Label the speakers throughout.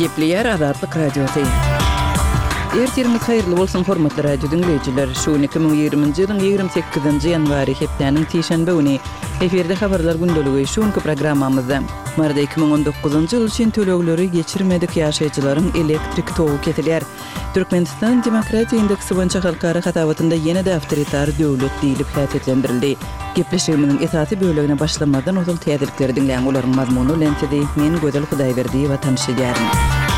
Speaker 1: Gepleyer Azatlyk Radiosu. Ertiriniz hayırlı bolsun hormatly radio dinleyijiler. Şu 2020-nji ýylyň 28-nji ýanwary hepdeniň tişenbe güni eferde habarlar gündöligi şuňky programmamyzda. Marda 2019-njy ýyl üçin tölegleri geçirmedik ýaşaýjylaryň elektrik togy kesilýär. Türkmenistan Demokratiýa Indeksi boýunça halkara hatabatynda ýene-de awtoritar döwlet diýilip häsiýetlendirildi. Gepleşigimiň esasy bölegine başlamadan ozal täzelikleri dinleýän olaryň mazmuny lentede men Gözel Hudaýberdiýewa tanışýarym.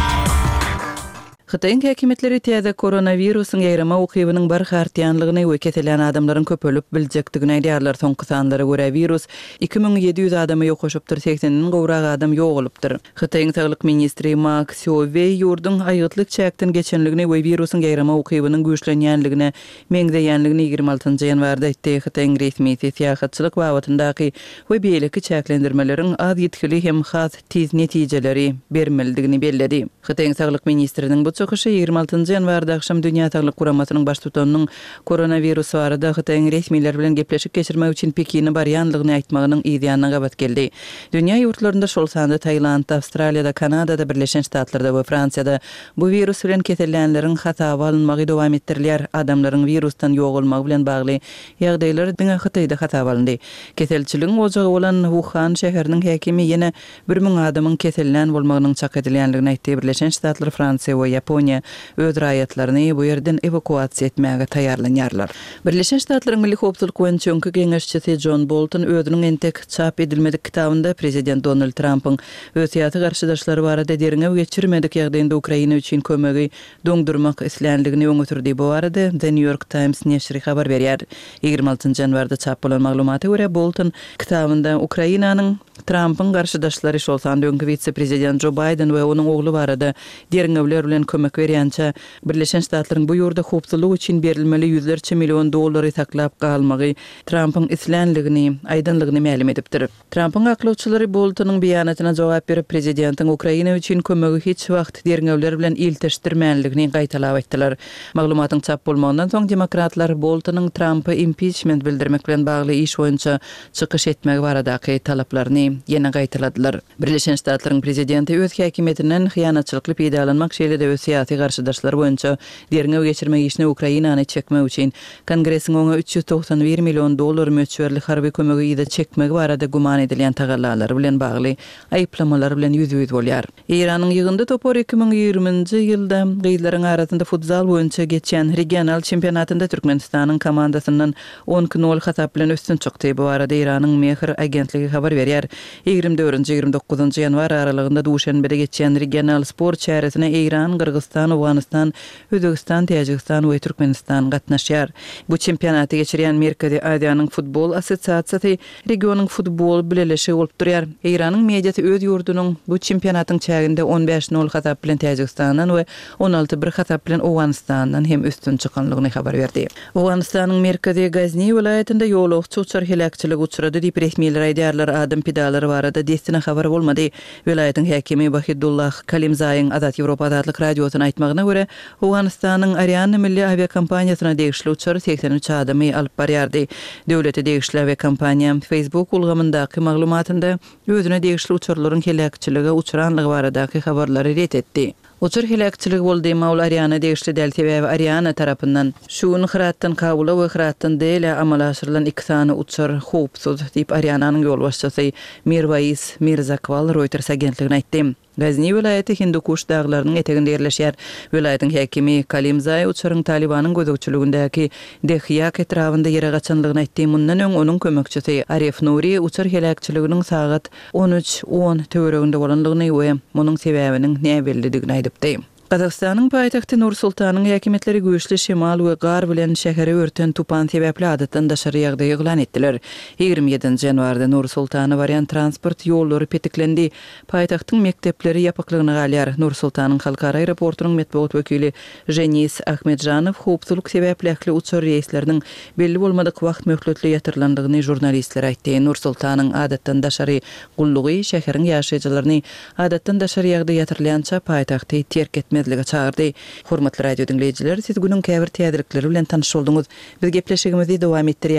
Speaker 1: Xitayň häkimetleri täze koronawirusyň ýaýrama ukybynyň bar hartýanlygyny we keselen adamlaryň köpölüp biljekdigini aýdýarlar. Soňky sanlara görä virus 2700 adamy ýokuşypdyr, 80-den gowrak adam ýogulypdyr. Xitayň Saglyk ministri Ma Xiaowei ýurdun aýytlyk çäkden geçenligini we virusyň ýaýrama ukybynyň güýçlenýänligine meňdeýänligini 26-njy ýanwarda aýtdy. Xitayň resmi siýasatçylyk wagtyndaky we beýleki çäklendirmeleriň az ýetkili hem has tiz netijeleri bermelidigini belledi. Xitayň Saglyk ministriniň bu çöküşi 26-njy ýanwarda akşam Dünýä Saglyk Guramasynyň baş tutanynyň koronavirus barada Xitayň resmiler bilen gepleşik geçirmek üçin Pekini barýanlygyny aýtmagynyň ýa-da gabat geldi. Dünýä ýurtlarynda şol sanda Taýland, Awstraliýada, Kanadada, Birleşen Ştatlarda we Fransiýada bu virus bilen kesellenleriň hataby alınmagy dowam etdirilýär. Adamlaryň virusdan ýogulmagy bilen bagly ýagdaýlar diňe Xitayda hataby alındy. Keselçiligiň ojagy bolan Wuhan şäheriniň häkimi ýene 1000 adamyň kesellen bolmagynyň çak edilýänligini aýtdy. Birleşen Ştatlar, Fransiýa we Yaponiya öz raýatlaryny bu ýerden evakuasiýa etmäge taýýarlanýarlar. Birleşen Ştatlaryň Milli Howpsuzlyk Güýçüňki geňeşçisi John Bolton özüniň entek çap edilmedik kitabynda prezident Donald Trump'yň öz ýaty garşydaşlary barada deriňe geçirmedik ýagdaýynda Ukraina üçin kömegi doňdurmak islenligini öňütürdi. Bu arada The New York Times neşri habar berýär. 26-njy ýanwarda çap bolan maglumata görä Bolton kitabynda Ukrainanyň Trump'yň garşydaşlary şol sanda öňkü vice-prezident Joe Biden we onuň ogly barada deriňe bilen kömek berýänçä Birleşen Ştatlaryň bu ýurda howpsuzlyk üçin berilmeli $100 milyon dollary saklap galmagy Trump'yň islenligini, aýdynlygyny ma'lum edipdir. Trump'yň aklawçylary Boltonyň beýanatyna jogap berip prezidentiň Ukraina üçin kömegi hiç wagt deriňe bilen ilteşdirmänligini gaýtalap aýtdylar. Maglumatyň çap bolmagynyň soň demokratlar Boltonyň Trump'y impeachment bildirmek bilen bagly iş boýunça çykyş etmek baradaky talaplaryny ýene gaýtaladylar. Birleşen Ştatlaryň prezidenti öz häkimetinden hyýanatçylykly peýdalanmak şeýle de öz syýasy garşydaşlary boýunça deriňe geçirmek işini Ukrainany çekmek üçin Kongresiň oňa $391 milyon dollar möçberli harby kömegi ýa-da çekmek barada guman edilýän tagallalary bilen bagly aýyplamalar bilen ýüz bolýar. Iranyň ýygynda topar 2020-nji ýylda gyýlaryň arasynda futsal boýunça geçen regional çempionatynda Türkmenistanyň komandasynyň 10-0 hatap bilen üstün çykdy. Bu arada Iranyň Mehr agentligi habar berýär. 24-29-njy ýanwar aralygynda Duşanbede geçen regional spor çäresine İran, Kırgızstan, Awganistan, Özbekistan, Täjikistan we Türkmenistan gatnaşýar. Bu çempionaty geçirýän Merkezi Aziýanyň futbol assosiasiýasy regionyň futbol bilelişi bolup durýar. İranyň mediýasy öz ýurdunyň bu çempionatyň çäginde 15-0 hatap bilen Täjikistanyň we 16-1 hatap bilen Awganistanyň hem üstün çykanlygyny habar berdi. Awganistanyň Merkezi Gazni vilayetinde ýolagçy uçar helakçylygy uçrady diýip resmiler aýdýarlar. Adam pidalary barada destina habar bolmady. Vilayetin häkimi Bahidullah Kalimzaýyň Azat Ýewropa Azatlyk radiosyna aýtmagyna görä, Awganistanyň Ariane milli aviakompaniýasyna degişli uçar 83 adamy alyp barýardy. Döwlete degişli aviakompaniýa Facebook ulgamyndaky maglumatynda özüne degişli uçarlaryň helakçylygy uçuranlygy baradaky habarlary ret etdi. Uçur helakçylygy boldy Maul Ariane degişli deltebe we Ariane tarapyndan şuň hyratdan kabula we hyratdan dele amal aşyrylan 2 sany uçur howpsuz diýip Ariananyň ýolbaşçysy Mirwais Mirzakval Reuters agentligine aýtdy. Gazni vilayeti Hindukuş dağlarının eteginde yerleşýär. Vilayetin häkimi Kalimzay uçaryň Talibanyň gözegçiligindäki Dehyak etrafynda ýere gaçanlygyny aýtdy. Mundan öň onuň kömekçisi Arif Nuri uçar helakçylyginiň sagat 13:10 töwereginde bolanlygyny we munyň sebäbiniň näme bellidigini aýdypdy. Kazakstanyň paýtagty Nur-Sultanyň häkimetleri güýçli şemal we gar bilen şäheri örten tupan sebäpli adatdan daşary ýagdaý eglan etdiler. 27-nji ýanwarda Nur-Sultany barýan transport ýollary petiklendi. Paýtagtyň mekdepleri ýapyklygyny galýar. Nur-Sultanyň halkara aeroportunyň medeniýet wekili Jenis Ahmedjanow howpsuzlyk sebäpli ähli uçar reýsleriniň belli bolmadyk wagt möhletli ýatyrlandygyny jurnalistlere aýtdy. Nur-Sultanyň adatdan daşary gullugy şäheriň ýaşaýjylaryny adatdan daşary ýagdaý ýatyrlanýança paýtagty terk etmezlige çağırdy. Hormatly radio dinleyijiler, siz günüň käbir täzelikleri bilen tanış bolduňuz. Biz gepleşigimizi dowam etdirýär.